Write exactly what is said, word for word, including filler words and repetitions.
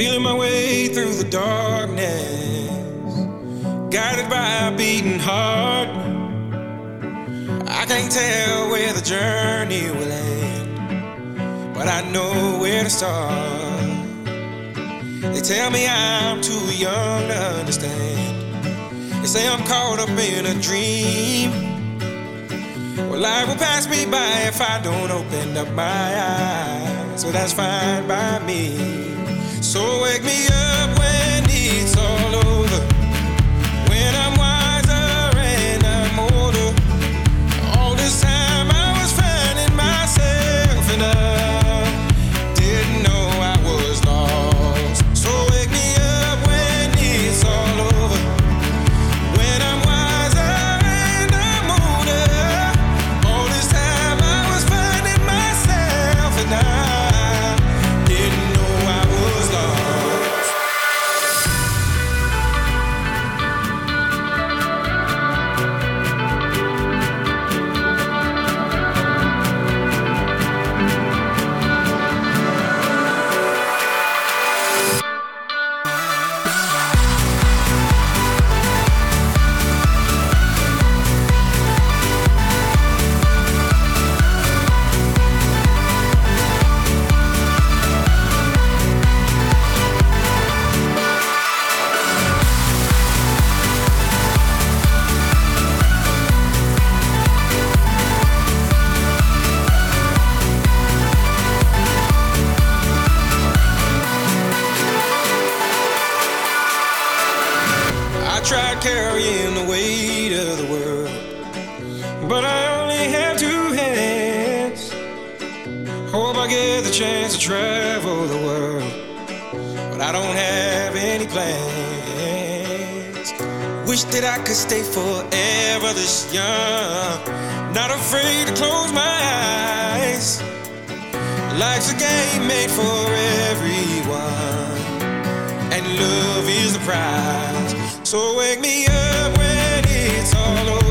Feeling my way through the darkness, guided by a beating heart. I can't tell where the journey will end, but I know where to start. They tell me I'm too young to understand. They say I'm caught up in a dream. Well, life will pass me by if I don't open up my eyes. So that's fine by me. So wake me up when it's all over, when I'm wiser and I'm older. All this time I was finding myself and I didn't know I was lost. So wake me up when it's all over, when I'm wiser and I'm older. All this time I was finding myself and I didn't know I was lost. I tried carrying the weight of the world, but I only have two hands. Hope I get the chance to travel the world, but I don't have any plans. Wish that I could stay forever this young, not afraid to close my eyes. Life's a game made for everyone, and love is the prize. So wake me up when it's all over.